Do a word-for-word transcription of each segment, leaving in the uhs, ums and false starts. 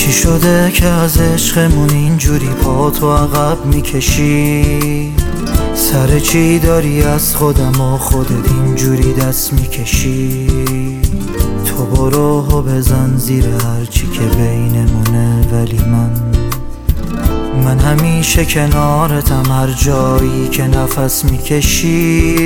چی شده که از عشقمون اینجوری پا تو عقب میکشی؟ سر چی داری از خودم و خودت اینجوری دست میکشی؟ تو برو و بزن زیر هرچی که بینمونه، ولی من من همیشه کنارتم هر جایی که نفس میکشی.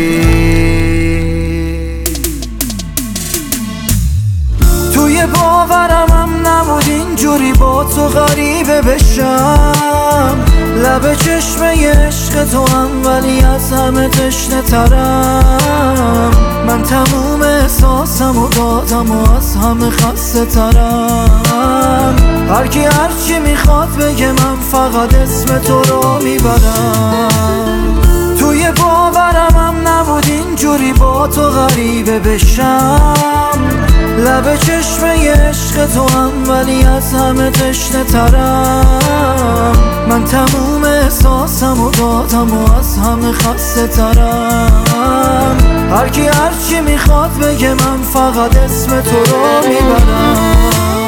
توی باورم هم نبود اینجوری با تو غریبه بشم، لب چشمه عشق تو هم ولی از همه تشنه ترم. من تموم احساسم و دادم و از همه خسته ترم. هرکی هرچی میخواد بگه من فقط اسم تو رو میبرم. توی باورم هم نبود اینجوری با تو غریبه بشم، لب چشمه عشق تو هم ولی از همه تشنه ترم. من تموم احساسم و دادم و از همه خسته ترم. هرکی هرچی میخواد بگه من فقط اسم تو رو میبرم.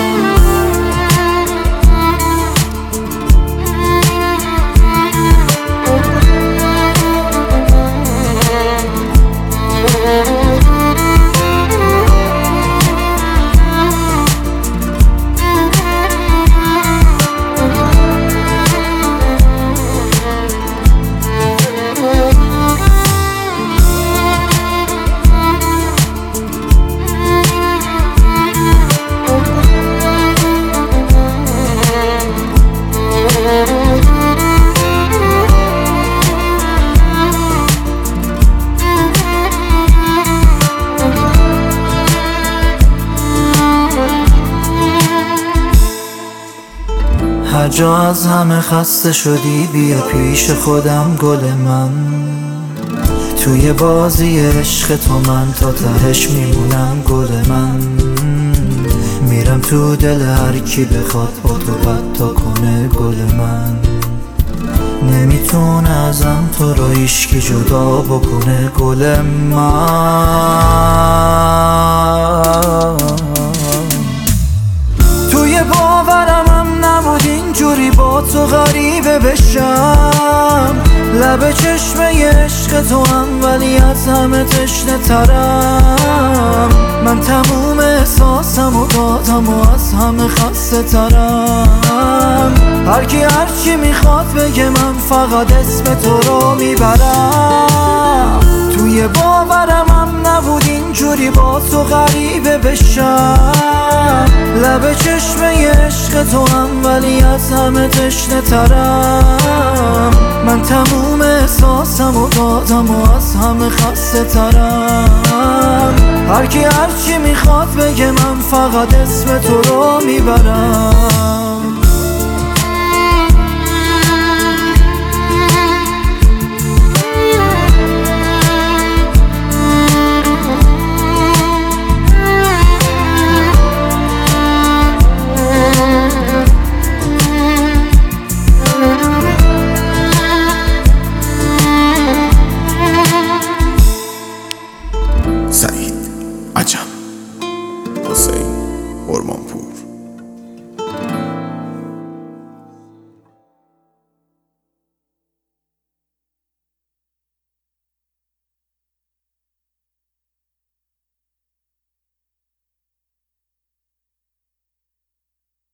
هر جا از همه خسته شدی بیا پیش خودم گل من. توی بازی عشق تو من تا تهش میمونم گل من. میرم تو دل هر کی بخواد با تو بد تا کنه گل من. نمیتونه ازم تو رو هیچکی جدا بکنه گل من. توی باورم هم نبود اینجوری با تو غریبه بشم، لب چشمه عشق تو هم ولی از همه تشنه ترم. من تموم احساسم و دادم و از همه خسته ترم. هرکی هرچی میخواد بگه من فقط اسم تو رو میبرم. توی باورم هم نبود اینجوری با تو غریبه بشم، لب چشمه عشق تو هم ولی از همه تشنه ترم. من تموم احساسم و دادم و از همه خسته ترم. هرکی هرچی میخواد بگه من فقط اسم تو رو میبرم. سعید عجب.